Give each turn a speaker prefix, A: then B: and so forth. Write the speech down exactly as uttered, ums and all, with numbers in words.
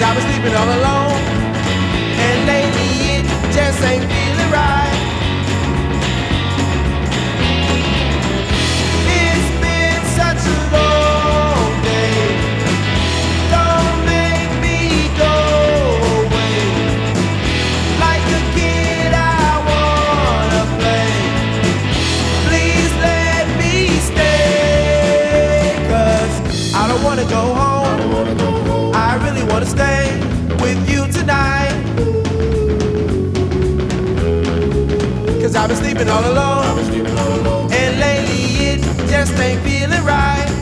A: I've been sleeping all alone, and lately it just ain't feeling right. It's been such a long day. Don't make me go away. Like a kid I wanna play. Please let me stay, 'cause I don't wanna go home. I really wanna stay with you tonight. 'Cause I've been sleeping all alone, and lately it just ain't feeling right.